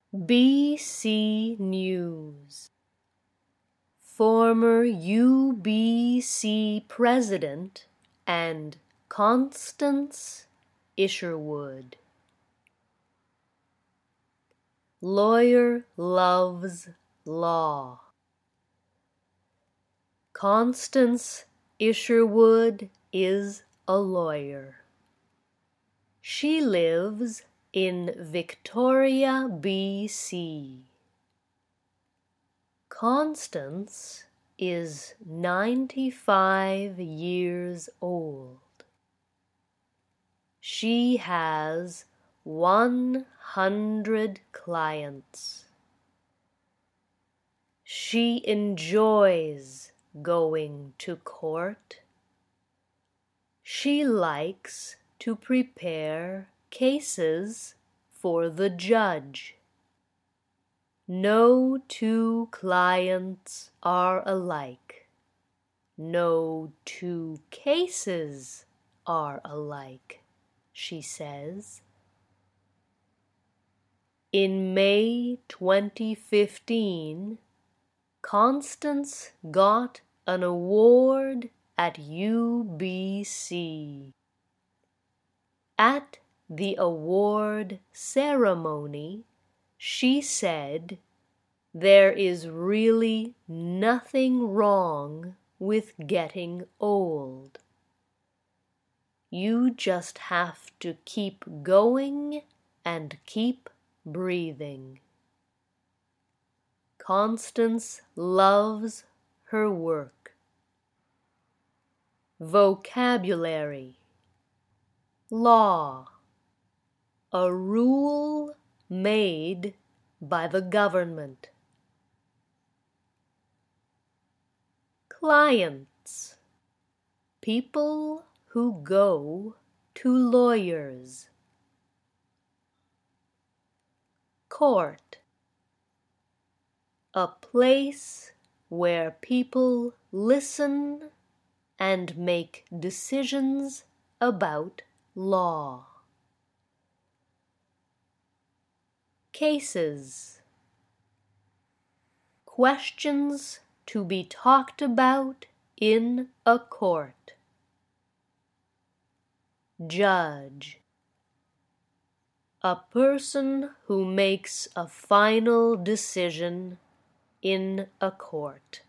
BC News. Former UBC President and Constance Isherwood. Lawyer loves law. Constance Isherwood is a lawyer. She lives in Victoria, BC. Constance is 95 years old. She has 100 clients. She enjoys going to court. She likes to prepare cases for the judge. No two clients are alike. No two cases are alike, she says. In May 2015, Constance got an award at UBC. At the award ceremony, she said, "There is really nothing wrong with getting old. You just have to keep going and keep breathing." Constance loves her work. Vocabulary. Law. A rule made by the government. Clients. People who go to lawyers. Court. A place where people listen and make decisions about law. Cases. Questions to be talked about in a court. Judge. A person who makes a final decision in a court.